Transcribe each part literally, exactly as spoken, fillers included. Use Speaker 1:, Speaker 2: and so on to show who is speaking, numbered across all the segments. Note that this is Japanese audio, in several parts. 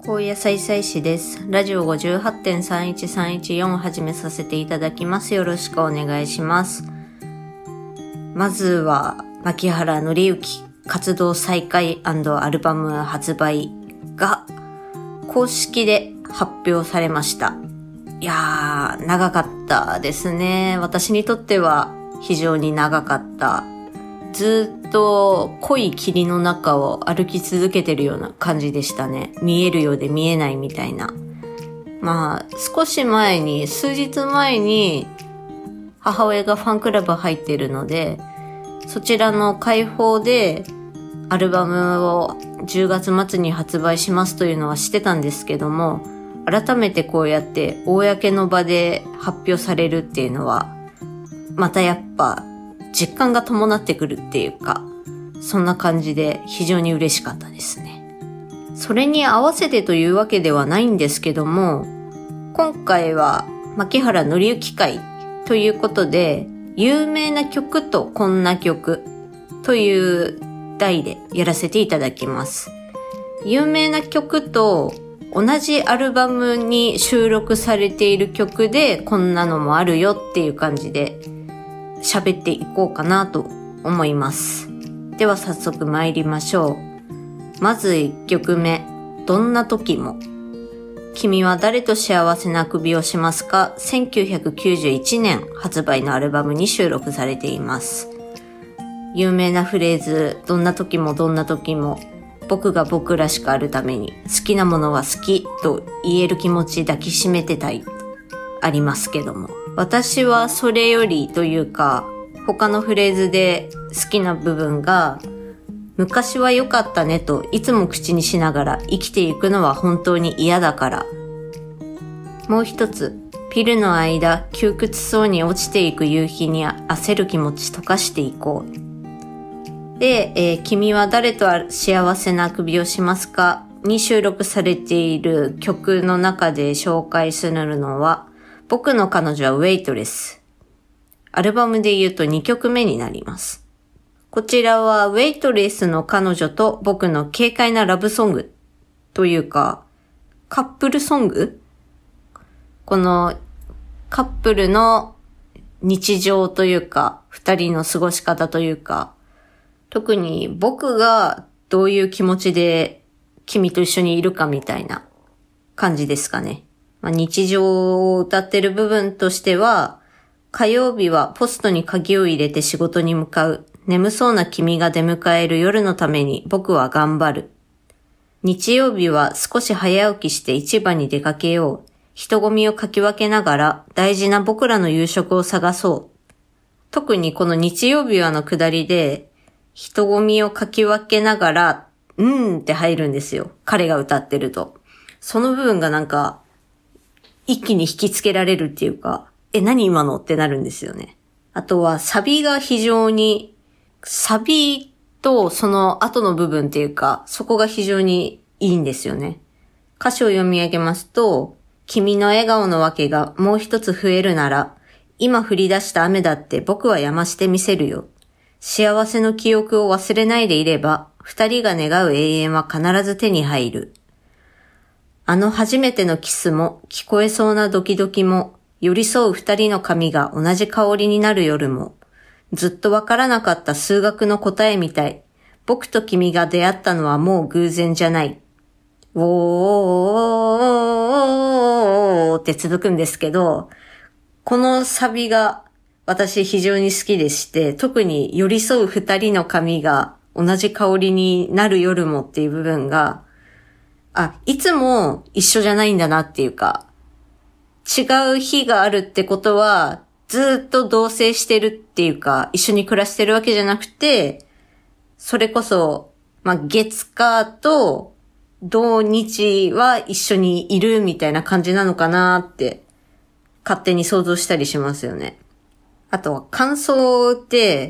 Speaker 1: 高野菜菜師です。ラジオ ごじゅうはちてんさんいちさんいちよん を始めさせていただきます。よろしくお願いします。まずは、牧原紀之活動再開&アルバム発売が公式で発表されました。いやー、長かったですね。私にとっては非常に長かった。ずっと濃い霧の中を歩き続けてるような感じでしたね。見えるようで見えないみたいな。まあ、少し前に、数日前に母親がファンクラブ入っているので、そちらの開放でアルバムをじゅうがつ末に発売しますというのはしてたんですけども、改めてこうやって公の場で発表されるっていうのは、またやっぱ実感が伴ってくるっていうか、そんな感じで非常に嬉しかったですね。それに合わせてというわけではないんですけども、今回は牧原紀之会ということで、有名な曲とこんな曲という題でやらせていただきます。有名な曲と同じアルバムに収録されている曲でこんなのもあるよっていう感じで喋っていこうかなと思います。では早速参りましょう。まずいっきょくめ、どんな時も。君は誰と幸せなあくびをしますか？せんきゅうひゃくきゅうじゅういちねん発売のアルバムに収録されています。有名なフレーズ、どんな時もどんな時も、僕が僕らしくあるために、好きなものは好きと言える気持ち抱きしめてたい、ありますけども。私はそれよりというか、他のフレーズで好きな部分が、昔は良かったねといつも口にしながら生きていくのは本当に嫌だから。もう一つ、ピルの間窮屈そうに落ちていく夕日に焦る気持ち溶かしていこう。で、えー、君は誰と幸せなあくびをしますかに収録されている曲の中で紹介するのは、僕の彼女はウェイトレス。アルバムで言うとにきょくめになります。こちらはウェイトレスの彼女と僕の軽快なラブソングというか、カップルソング？このカップルの日常というか、二人の過ごし方というか、特に僕がどういう気持ちで君と一緒にいるかみたいな感じですかね。まあ、日常を歌ってる部分としては、火曜日はポストに鍵を入れて仕事に向かう。眠そうな君が出迎える夜のために僕は頑張る。日曜日は少し早起きして市場に出かけよう。人混みをかき分けながら大事な僕らの夕食を探そう。特にこの日曜日はの下りで、人混みをかき分けながら、うーんって入るんですよ。彼が歌ってると。その部分がなんか、一気に引きつけられるっていうか、え、何今のってなるんですよね。あとはサビが非常に、サビとその後の部分っていうか、そこが非常にいいんですよね。歌詞を読み上げますと、君の笑顔のわけがもう一つ増えるなら、今降り出した雨だって僕は止ましてみせるよ。幸せの記憶を忘れないでいれば、二人が願う永遠は必ず手に入る。あの初めてのキスも、聞こえそうなドキドキも、寄り添う二人の髪が同じ香りになる夜も、ずっとわからなかった数学の答えみたい。僕と君が出会ったのはもう偶然じゃない。おーおーおーおーって続くんですけど、このサビが私非常に好きでして、特に寄り添う二人の髪が同じ香りになる夜もっていう部分が、あ、いつも一緒じゃないんだなっていうか、違う日があるってことは、ずっと同棲してるっていうか、一緒に暮らしてるわけじゃなくて、それこそ、まあ、月火と土日は一緒にいるみたいな感じなのかなって、勝手に想像したりしますよね。あとは感想って、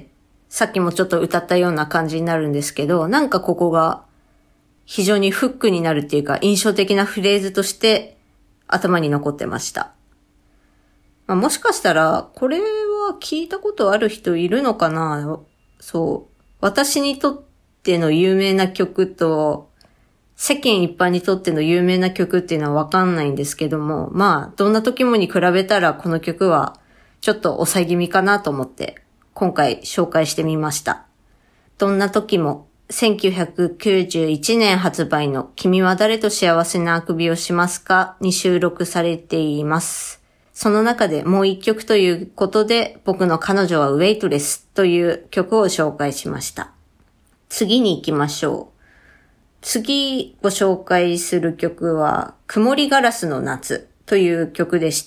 Speaker 1: さっきもちょっと歌ったような感じになるんですけど、なんかここが非常にフックになるっていうか、印象的なフレーズとして頭に残ってました。まあ、もしかしたら、これは聞いたことある人いるのかな？そう。私にとっての有名な曲と世間一般にとっての有名な曲っていうのはわかんないんですけども、まあ、どんな時もに比べたらこの曲はちょっと抑え気味かなと思って今回紹介してみました。どんな時もせんきゅうひゃくきゅうじゅういちねん発売の君は誰と幸せなあくびをしますかに収録されています。その中でもう一曲ということで僕の彼女はウェイトレスという曲を紹介しました。次に行きましょう。次ご紹介する曲は曇りガラスの夏という曲でして、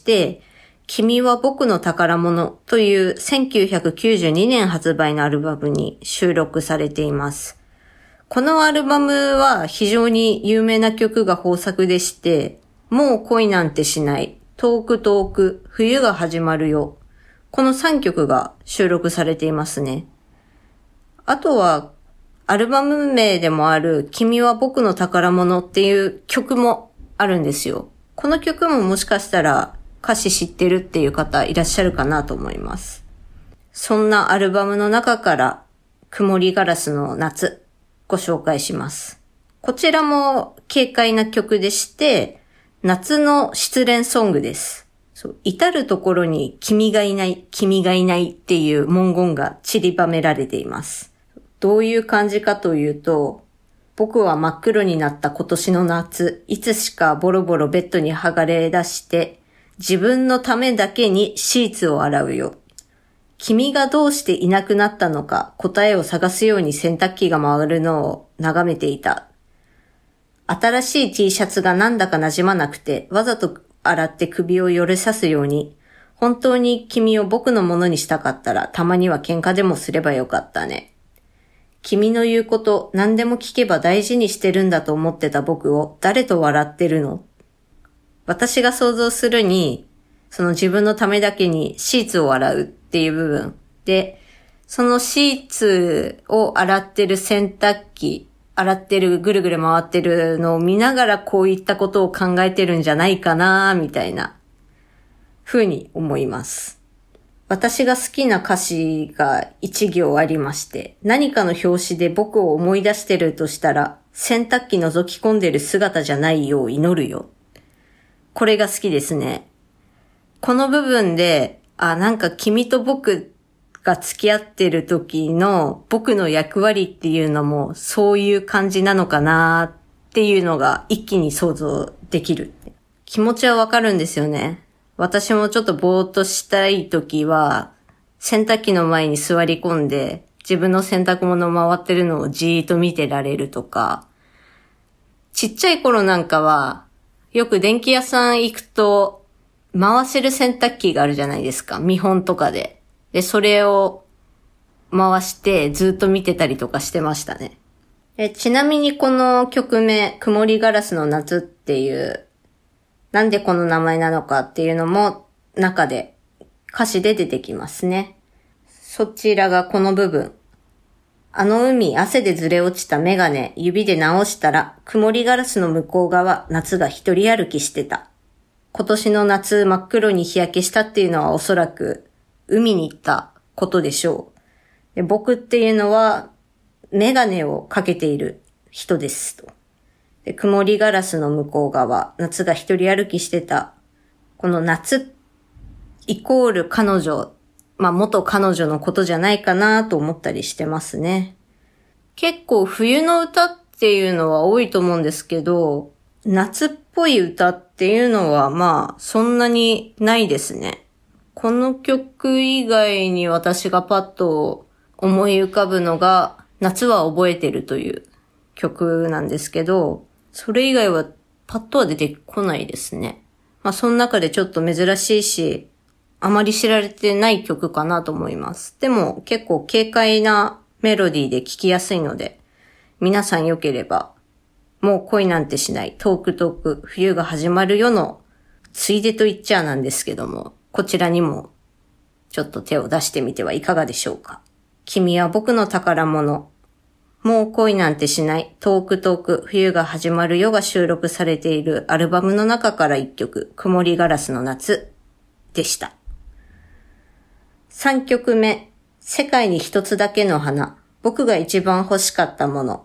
Speaker 1: 君は僕の宝物というせんきゅうひゃくきゅうじゅうにねん発売のアルバムに収録されています。このアルバムは非常に有名な曲が豊作でして、もう恋なんてしない、遠く遠く、冬が始まるよ。このさんきょくが収録されていますね。あとは、アルバム名でもある君は僕の宝物っていう曲もあるんですよ。この曲ももしかしたら歌詞知ってるっていう方いらっしゃるかなと思います。そんなアルバムの中から曇りガラスの夏ご紹介します。こちらも軽快な曲でして、夏の失恋ソングです。そう、至るところに君がいない、君がいないっていう文言が散りばめられています。どういう感じかというと、僕は真っ黒になった今年の夏、いつしかボロボロベッドに剥がれ出して、自分のためだけにシーツを洗うよ。君がどうしていなくなったのか答えを探すように洗濯機が回るのを眺めていた。新しい T シャツがなんだか馴染まなくて、わざと洗って首をよれさすように、本当に君を僕のものにしたかったら、たまには喧嘩でもすればよかったね。君の言うこと何でも聞けば大事にしてるんだと思ってた僕を誰と笑ってるの？私が想像するに、その自分のためだけにシーツを洗うっていう部分で、そのシーツを洗ってる洗濯機、洗ってるぐるぐる回ってるのを見ながらこういったことを考えてるんじゃないかなみたいな風に思います。私が好きな歌詞が一行ありまして、何かの表紙で僕を思い出してるとしたら、洗濯機覗き込んでる姿じゃないよう祈るよ。これが好きですね。この部分で、あ、なんか君と僕が付き合ってる時の僕の役割っていうのもそういう感じなのかなっていうのが一気に想像できる。気持ちはわかるんですよね。私もちょっとぼーっとしたいときは、洗濯機の前に座り込んで、自分の洗濯物回ってるのをじーっと見てられるとか、ちっちゃい頃なんかは、よく電気屋さん行くと、回せる洗濯機があるじゃないですか、見本とかで。で、それを回してずっと見てたりとかしてましたね。えちなみにこの曲名、曇りガラスの夏っていう、なんでこの名前なのかっていうのも中で歌詞で出てきますね。そちらがこの部分。あの海、汗でずれ落ちたメガネ、指で直したら、曇りガラスの向こう側、夏が一人歩きしてた。今年の夏、真っ黒に日焼けしたっていうのはおそらく海に行ったことでしょう。で、僕っていうのはメガネをかけている人ですと。で、曇りガラスの向こう側、夏が一人歩きしてた。この夏、イコール彼女、まあ元彼女のことじゃないかなと思ったりしてますね。結構冬の歌っていうのは多いと思うんですけど、夏っぽい歌っていうのはまあそんなにないですね。この曲以外に私がパッと思い浮かぶのが、夏は覚えてるという曲なんですけど、それ以外はパッとは出てこないですね。まあその中でちょっと珍しいし、あまり知られてない曲かなと思います。でも結構軽快なメロディーで聴きやすいので、皆さん良ければ、もう恋なんてしない、遠く遠く、冬が始まるよの、ついでと言っちゃなんですけども、こちらにもちょっと手を出してみてはいかがでしょうか。君は僕の宝物。もう恋なんてしない、遠く遠く、冬が始まるよが収録されているアルバムの中から一曲、曇りガラスの夏でした。さんきょくめ、世界に一つだけの花、僕が一番欲しかったもの。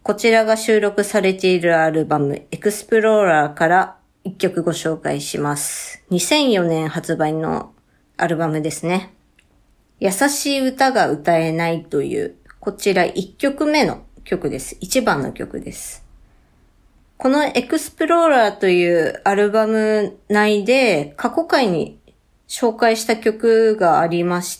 Speaker 1: こちらが収録されているアルバムエクスプローラーから一曲ご紹介します。にせんよねん発売のアルバムですね。優しい歌が歌えないという、こちらいっきょくめの曲です。いちばんの曲です。このエクスプローラーというアルバム内で過去回に紹介した曲がありまして、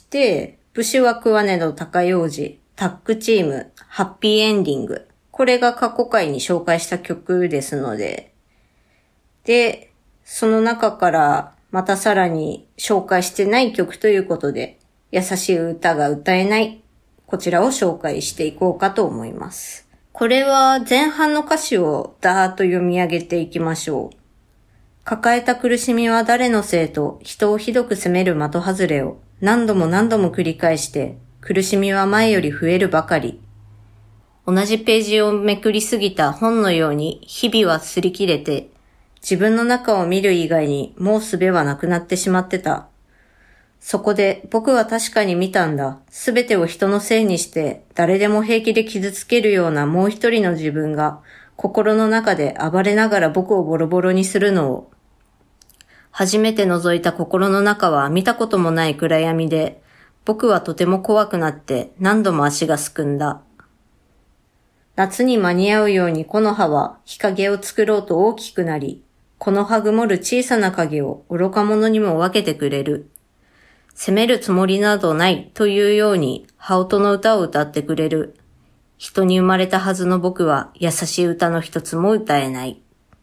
Speaker 1: 節は食わねど高楊枝、タッグチーム、ハッピーエンディング。これが過去回に紹介した曲ですので、で、その中からまたさらに紹介してない曲ということで、優しい歌が歌えない、こちらを紹介していこうかと思います。これは前半の歌詞をダーッと読み上げていきましょう。抱えた苦しみは誰のせいと人をひどく責める的外れを何度も何度も繰り返して苦しみは前より増えるばかり。同じページをめくりすぎた本のように日々は擦り切れて自分の中を見る以外にもう術はなくなってしまってた。そこで僕は確かに見たんだ。すべてを人のせいにして誰でも平気で傷つけるようなもう一人の自分が心の中で暴れながら僕をボロボロにするのを。初めて覗いた心の中は見たこともない暗闇で、僕はとても怖くなって何度も足がすくんだ。夏に間に合うように木の葉は日陰を作ろうと大きくなり、このはぐもる小さな影を愚か者にも分けてくれる。責めるつもりなどないというように羽音の歌を歌ってくれる。人に生まれたはずの僕は優しい歌の一つも歌えない。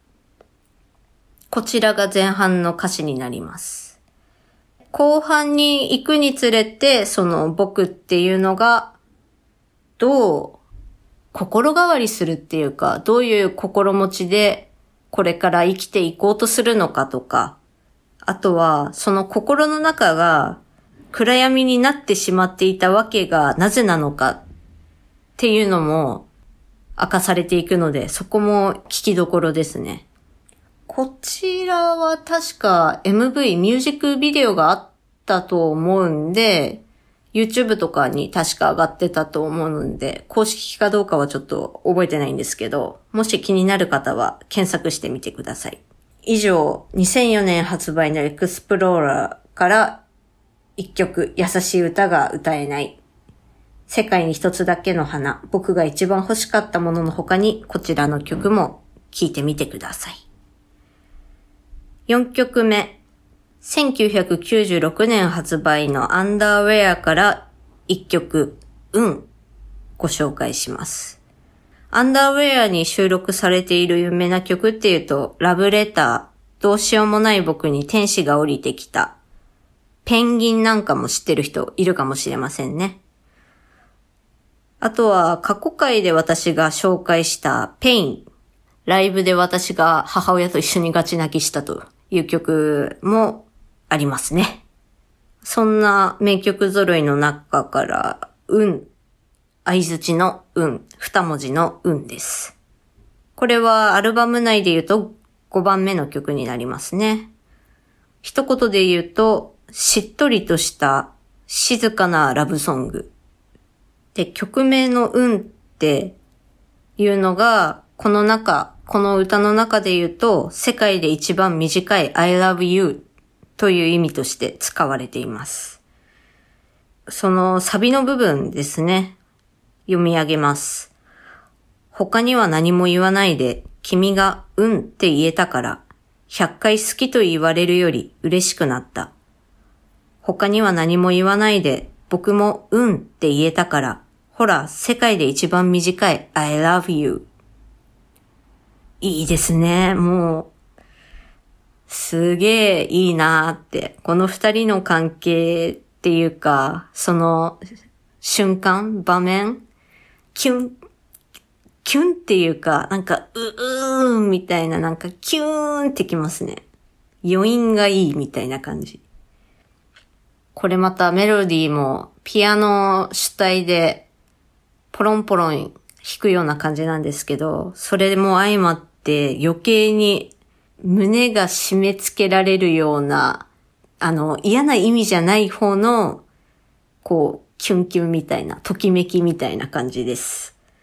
Speaker 1: こちらが前半の歌詞になります。後半に行くにつれて、その僕っていうのが、どう心変わりするっていうか、どういう心持ちでこれから生きていこうとするのかとか、あとはその心の中が暗闇になってしまっていたわけがなぜなのかっていうのも明かされていくので、そこも聞きどころですね。こちらは確か エムブイ、ミュージックビデオがあったと思うんで、YouTube とかに確か上がってたと思うんで、公式かどうかはちょっと覚えてないんですけど、もし気になる方は検索してみてください。以上、にせんよねん発売のエクスプローラーから一曲、優しい歌が歌えない。世界に一つだけの花、僕が一番欲しかったものの他にこちらの曲も聴いてみてください。よんきょくめ、せんきゅうひゃくきゅうじゅうろくねん発売のアンダーウェアからいっきょく、うん、ご紹介します。アンダーウェアに収録されている有名な曲っていうと、ラブレター、どうしようもない僕に天使が降りてきた、ペンギンなんかも知ってる人いるかもしれませんね。あとは過去回で私が紹介したペイン、ライブで私が母親と一緒にガチ泣きしたという曲もありますね。そんな名曲揃いの中から、うん、相槌のうん、二文字のうんです。これはアルバム内で言うとごばんめの曲になりますね。一言で言うと、しっとりとした静かなラブソング。で、曲名のうんっていうのが、この中、この歌の中で言うと、世界で一番短い I love you という意味として使われています。そのサビの部分ですね。読み上げます。他には何も言わないで、君がうんって言えたから、ひゃっかい好きと言われるより嬉しくなった。他には何も言わないで、僕もうんって言えたから、ほら、世界で一番短い I love you。いいですね。もう、すげえいいなーって。この二人の関係っていうか、その瞬間、場面、キュン、キュンっていうか、なんか、う、うーんみたいな、なんかキューンってきますね。余韻がいいみたいな感じ。これまたメロディーもピアノ主体でポロンポロン弾くような感じなんですけど、それも相まって余計に胸が締め付けられるような、あの嫌な意味じゃない方のこうキュンキュンみたいな、ときめきみたいな感じです。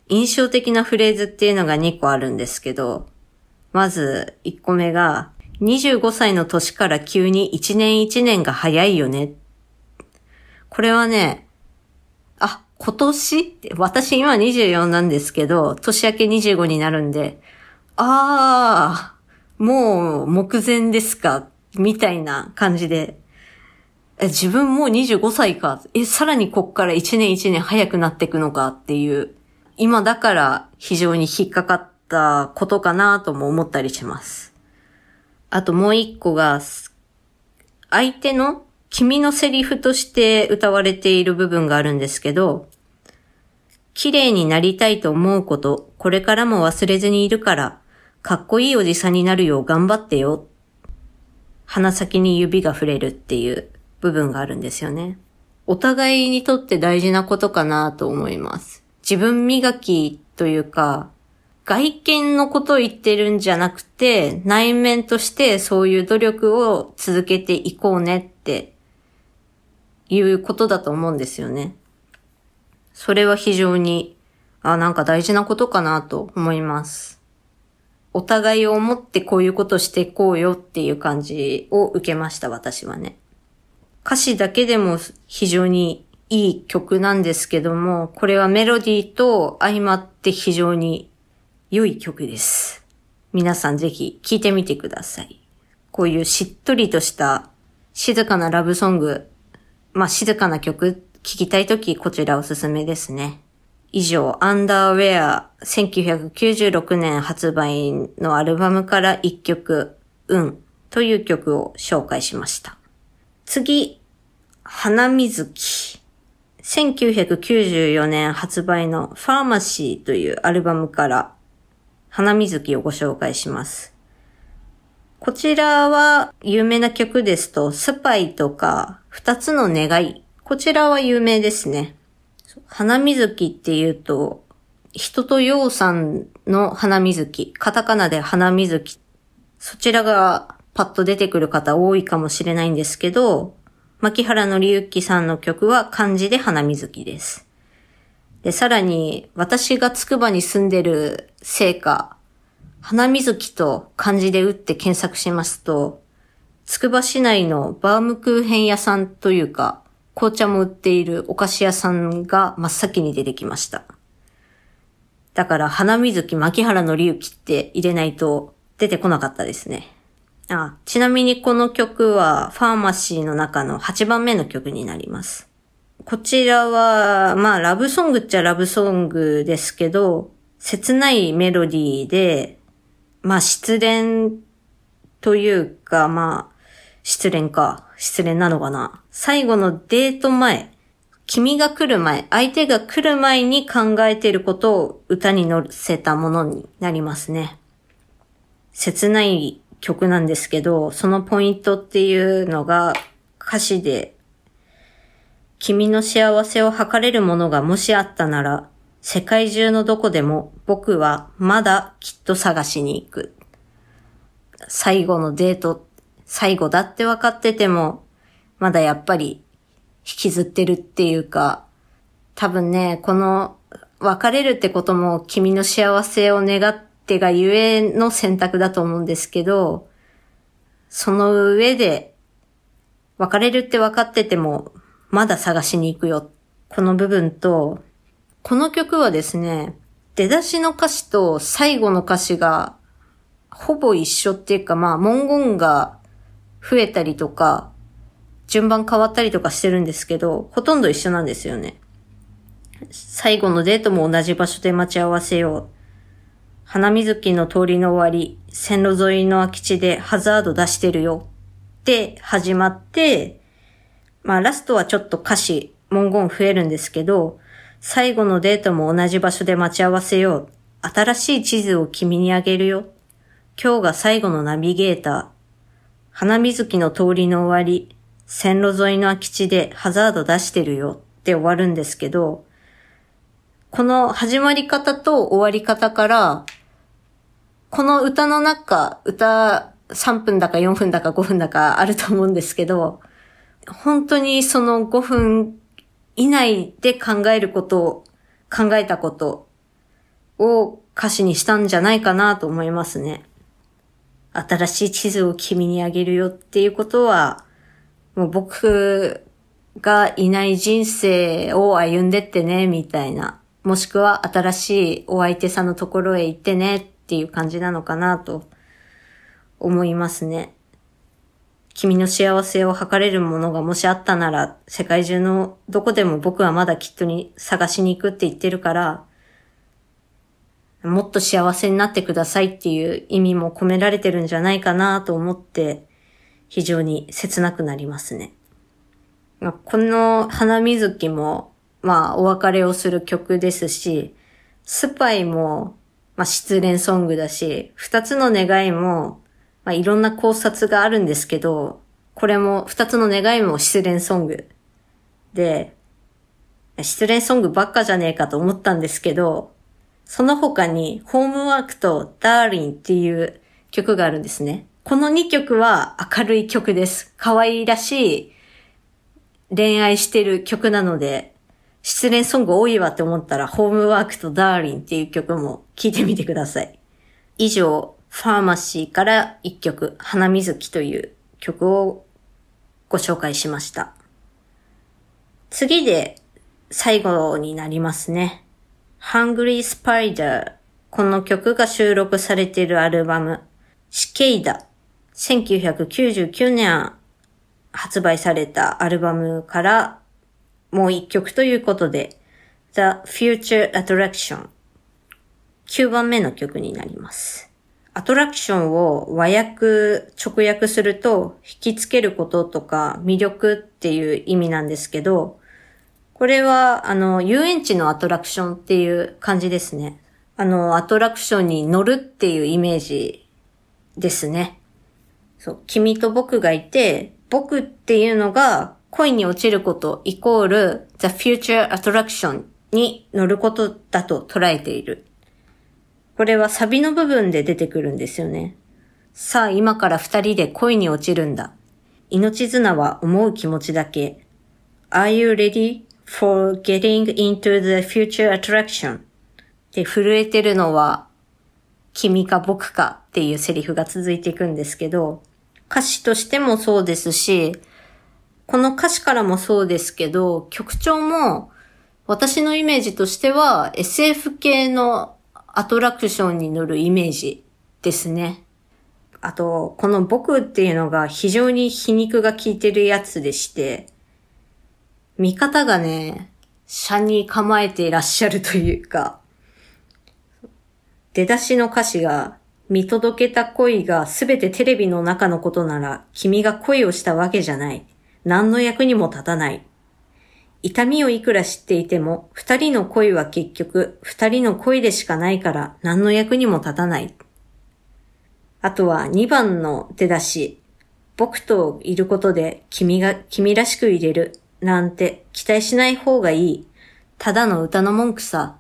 Speaker 1: 印象的なフレーズっていうのがにこあるんですけど、まずいっこめが、にじゅうごさいの年から急にいちねんいちねんが早いよね。これはね、あ、今年って私今にじゅうよんなんですけど、年明けにじゅうごになるんで、あー、もう目前ですかみたいな感じで、え、自分もうにじゅうごさいか。え、さらにこっからいちねんいちねん早くなっていくのかっていう、今だから非常に引っかかったことかなとも思ったりします。あともう一個が、相手の君のセリフとして歌われている部分があるんですけど、綺麗になりたいと思うこと、これからも忘れずにいるから、かっこいいおじさんになるよう頑張ってよ。鼻先に指が触れるっていう部分があるんですよね。お互いにとって大事なことかなと思います。自分磨きというか、外見のことを言ってるんじゃなくて、内面としてそういう努力を続けていこうねっていうことだと思うんですよね。それは非常に、あ、なんか大事なことかなと思います。お互いを思ってこういうことしていこうよっていう感じを受けました、私はね。歌詞だけでも非常にいい曲なんですけども、これはメロディーと相まって非常に良い曲です。皆さんぜひ聴いてみてください。こういうしっとりとした静かなラブソング、まあ静かな曲聴きたいときこちらおすすめですね。以上、アンダーウェアせんきゅうひゃくきゅうじゅうろくねん発売のアルバムからいっきょく、運という曲を紹介しました。次、花水木。せんきゅうひゃくきゅうじゅうよねん発売のファーマシーというアルバムから花水木をご紹介します。こちらは有名な曲ですと、スパイとか二つの願い。こちらは有名ですね。花水木っていうと、人とようさんの花水木、カタカナで花水木。そちらがパッと出てくる方多いかもしれないんですけど、牧原紀之さんの曲は漢字で花水木です。で、さらに私がつくばに住んでるせいか、花水木と漢字で打って検索しますと、つくば市内のバームクーヘン屋さんというか、紅茶も売っているお菓子屋さんが真っ先に出てきました。だから花水木牧原紀之って入れないと出てこなかったですね。あ、ちなみにこの曲はファーマシーの中のはちばんめの曲になります。こちらは、まあラブソングっちゃラブソングですけど、切ないメロディーで、まあ失恋というか、まあ失恋か、失恋なのかな。最後のデート前、君が来る前、相手が来る前に考えていることを歌に乗せたものになりますね。切ない曲なんですけど、そのポイントっていうのが歌詞で、君の幸せを図れるものがもしあったなら、世界中のどこでも僕はまだきっと探しに行く。最後のデート、最後だって分かってても、まだやっぱり引きずってるっていうか、多分ね、この別れるってことも君の幸せを願ってがゆえの選択だと思うんですけど、その上で別れるって分かっててもまだ探しに行くよ。この部分と、この曲はですね、出だしの歌詞と最後の歌詞がほぼ一緒っていうか、まあ文言が増えたりとか、順番変わったりとかしてるんですけど、ほとんど一緒なんですよね。最後のデートも同じ場所で待ち合わせよう。花水木の通りの終わり、線路沿いの空き地でハザード出してるよって始まって、まあラストはちょっと歌詞、文言増えるんですけど、最後のデートも同じ場所で待ち合わせよう。新しい地図を君にあげるよ。今日が最後のナビゲーター。花水木の通りの終わり、線路沿いの空き地でハザード出してるよって終わるんですけど、この始まり方と終わり方から、この歌の中、歌さんぷんだかよんぷんだかごふんだかあると思うんですけど、本当にそのごふん以内で考えることを、考えたこと、 を歌詞にしたんじゃないかなと思いますね。新しい地図を君にあげるよっていうことは、もう僕がいない人生を歩んでってね、みたいな。もしくは新しいお相手さんのところへ行ってねっていう感じなのかなと思いますね。君の幸せを図れるものがもしあったなら、世界中のどこでも僕はまだきっとに探しに行くって言ってるから、もっと幸せになってくださいっていう意味も込められてるんじゃないかなと思って、非常に切なくなりますね。この花水木も、まあお別れをする曲ですし、スパイも、まあ失恋ソングだし、二つの願いも、まあいろんな考察があるんですけど、これも二つの願いも失恋ソングで、失恋ソングばっかじゃねえかと思ったんですけど、その他にホームワークとダーリンっていう曲があるんですね。このにきょくは明るい曲です。可愛らしい恋愛してる曲なので、失恋ソング多いわって思ったら、ホームワークとダーリンっていう曲も聴いてみてください。以上、ファーマシーからいっきょく、花水木という曲をご紹介しました。次で最後になりますね。Hungry Spider。この曲が収録されているアルバム、シケイダ。せんきゅうひゃくきゅうじゅうきゅうねん発売されたアルバムからもう一曲ということで The Future Attraction きゅうばんめの曲になります。アトラクションを和訳直訳すると引きつけることとか魅力っていう意味なんですけど、これはあの遊園地のアトラクションっていう感じですね。あのアトラクションに乗るっていうイメージですね。そう、君と僕がいて、僕っていうのが恋に落ちることイコール The Future Attraction に乗ることだと捉えている。これはサビの部分で出てくるんですよね。さあ今から二人で恋に落ちるんだ。命綱は思う気持ちだけ。Are you ready for getting into the future attraction? で震えてるのは君か僕かっていうセリフが続いていくんですけど、歌詞としてもそうですし、この歌詞からもそうですけど、曲調も私のイメージとしては エスエフ 系のアトラクションに乗るイメージですね。あと、この僕っていうのが非常に皮肉が効いてるやつでして、見方がね、車に構えていらっしゃるというか、出だしの歌詞が、見届けた恋がすべてテレビの中のことなら、君が恋をしたわけじゃない。何の役にも立たない。痛みをいくら知っていても、二人の恋は結局、二人の恋でしかないから、何の役にも立たない。あとはにばんの出だし。僕といることで、君が、君らしくいれる。なんて、期待しない方がいい。ただの歌の文句さ。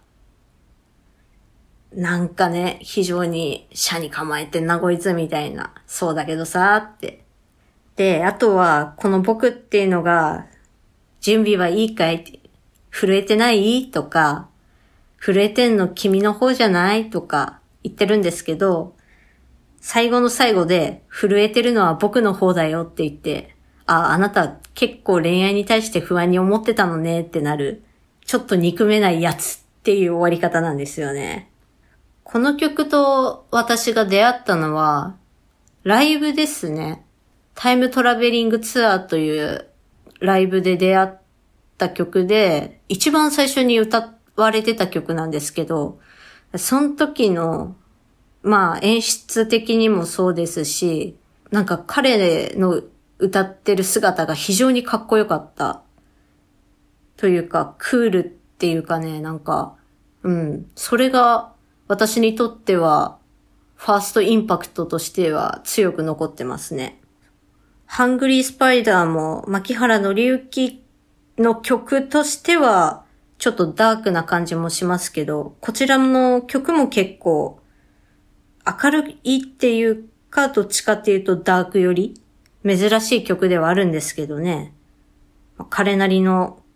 Speaker 1: なんかね、非常に車に構えてんなこいつみたいな。そうだけどさーって。で、あとは、この僕っていうのが、準備はいいかいって、震えてないとか、震えてんの君の方じゃないとか言ってるんですけど、最後の最後で、震えてるのは僕の方だよって言って、あ、あなた結構恋愛に対して不安に思ってたのねってなる、ちょっと憎めないやつっていう終わり方なんですよね。この曲と私が出会ったのは、ライブですね。タイムトラベリングツアーというライブで出会った曲で、一番最初に歌われてた曲なんですけど、その時の、まあ演出的にもそうですし、なんか彼の歌ってる姿が非常にかっこよかった。というか、クールっていうかね、なんか、うん、それが、私にとっては、ファーストインパクトとしては強く残ってますね。ハングリースパイダーも、牧原紀之の曲としては、ちょっとダークな感じもしますけど、こちらの曲も結構、明るいっていうか、どっちかっていうとダークより、珍しい曲ではあるんですけどね。彼なりの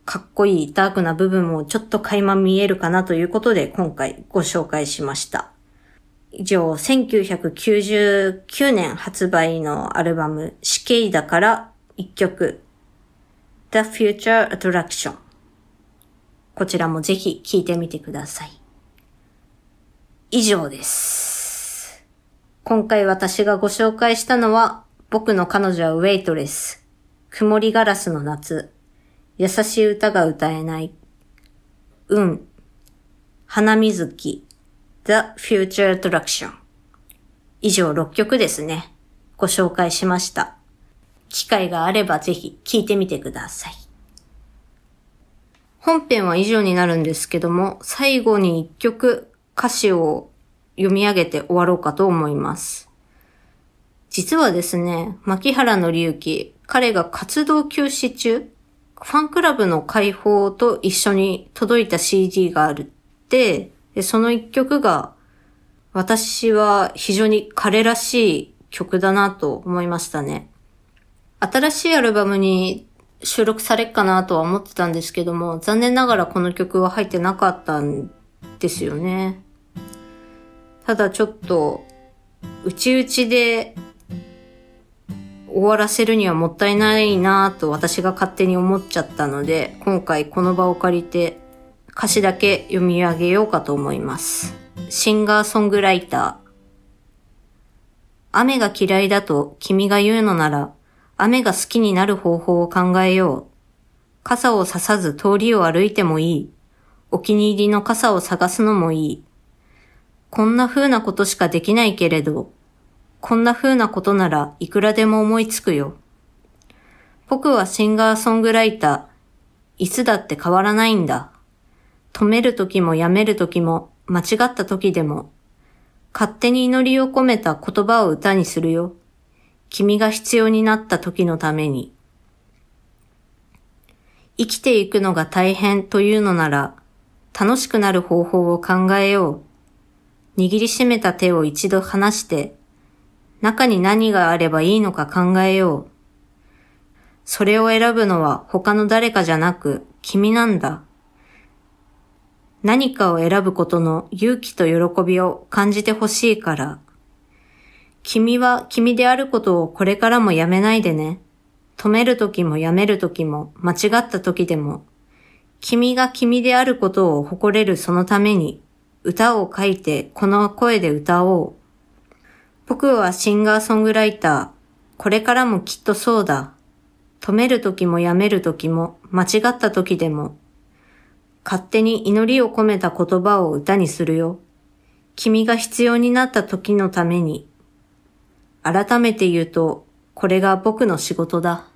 Speaker 1: かっこいいダークな部分もちょっと垣間見えるかなということで今回ご紹介しました。以上、せんきゅうひゃくきゅうじゅうきゅうねん発売のアルバムシケイダからいっきょく The Future Attraction。こちらもぜひ聴いてみてください。以上です。今回私がご紹介したのは僕の彼女はウェイトレス、曇りガラスの夏、優しい歌が歌えない、うん、花水木、The Future Attraction。以上ろっきょくですね。ご紹介しました。機会があればぜひ聴いてみてください。本編は以上になるんですけども、最後にいっきょく歌詞を読み上げて終わろうかと思います。実はですね、牧原紀之、彼が活動休止中、ファンクラブの開放と一緒に届いた シーディー があるって、でその一曲が私は非常に彼らしい曲だなと思いましたね。新しいアルバムに収録されっかなとは思ってたんですけども、残念ながらこの曲は入ってなかったんですよね。ただちょっと内々で終わらせるにはもったいないなぁと私が勝手に思っちゃったので、今回この場を借りて歌詞だけ読み上げようかと思います。シンガーソングライター。雨が嫌いだと君が言うのなら、雨が好きになる方法を考えよう。傘をささず通りを歩いてもいい。お気に入りの傘を探すのもいい。こんな風なことしかできないけれど、こんな風なことならいくらでも思いつくよ。僕はシンガーソングライター。いつだって変わらないんだ。止めるときもやめるときも間違ったときでも、勝手に祈りを込めた言葉を歌にするよ。君が必要になったときのために。生きていくのが大変というのなら、楽しくなる方法を考えよう。握りしめた手を一度離して、中に何があればいいのか考えよう。それを選ぶのは他の誰かじゃなく君なんだ。何かを選ぶことの勇気と喜びを感じてほしいから。君は君であることをこれからもやめないでね。止めるときもやめるときも間違ったときでも、君が君であることを誇れるそのために歌を書いてこの声で歌おう。僕はシンガーソングライター。これからもきっとそうだ。止めるときもやめるときも間違ったときでも、勝手に祈りを込めた言葉を歌にするよ。君が必要になった時のために。改めて言うと、これが僕の仕事だ。